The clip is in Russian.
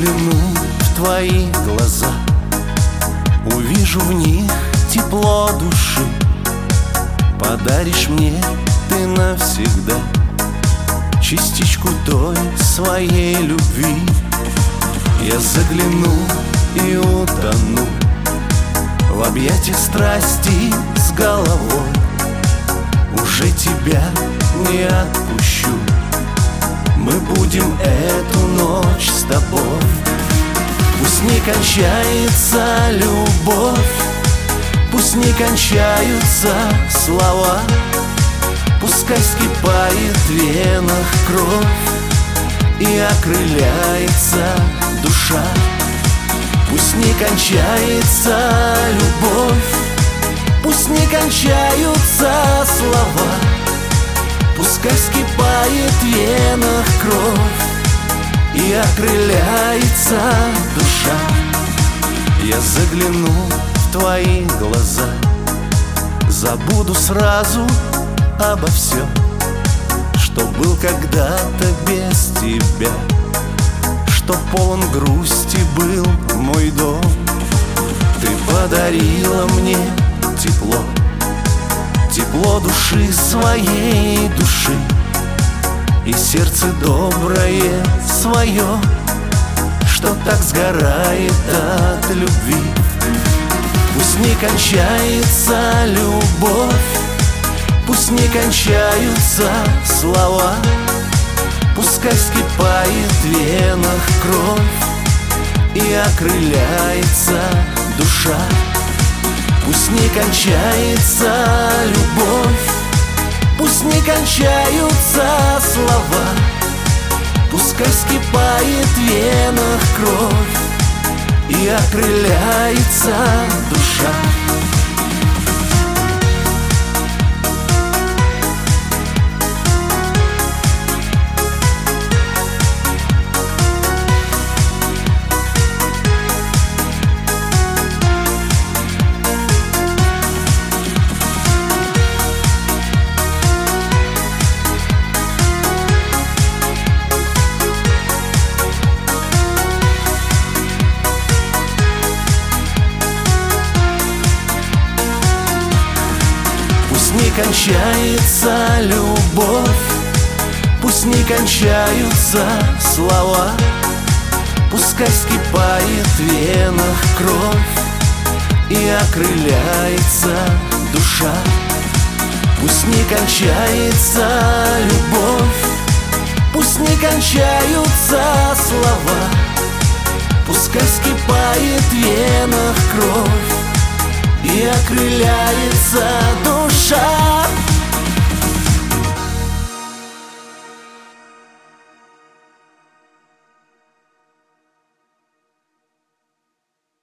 загляну в твои глаза, увижу в них тепло души. Подаришь мне ты навсегда частичку той своей любви. Я загляну и утону в объятиях страсти с головой. Уже тебя не отпущу, мы будем эту ночь с тобой. Пусть не кончается любовь, пусть не кончаются слова, пускай вскипает в венах кровь и окрыляется душа. Пусть не кончается любовь, пусть не кончаются слова, пускай вскипает в венах кровь и окрыляется душа. Я загляну в твои глаза, забуду сразу обо всем, что был когда-то без тебя, что полон грусти был мой дом. Ты подарила мне тепло, тепло души своей души, и сердце доброе свое, что так сгорает от любви. Пусть не кончается любовь, пусть не кончаются слова, пускай вскипает в венах кровь и окрыляется душа. Пусть не кончается любовь, пусть не кончаются слова, пускай вскипает в венах кровь и окрыляется душа. Пусть не кончается любовь, пусть не кончаются слова, пускай вскипает в венах кровь и окрыляется душа. Пусть не кончается любовь, пусть не кончаются слова, пускай вскипает в венах кровь и окрыляется душа.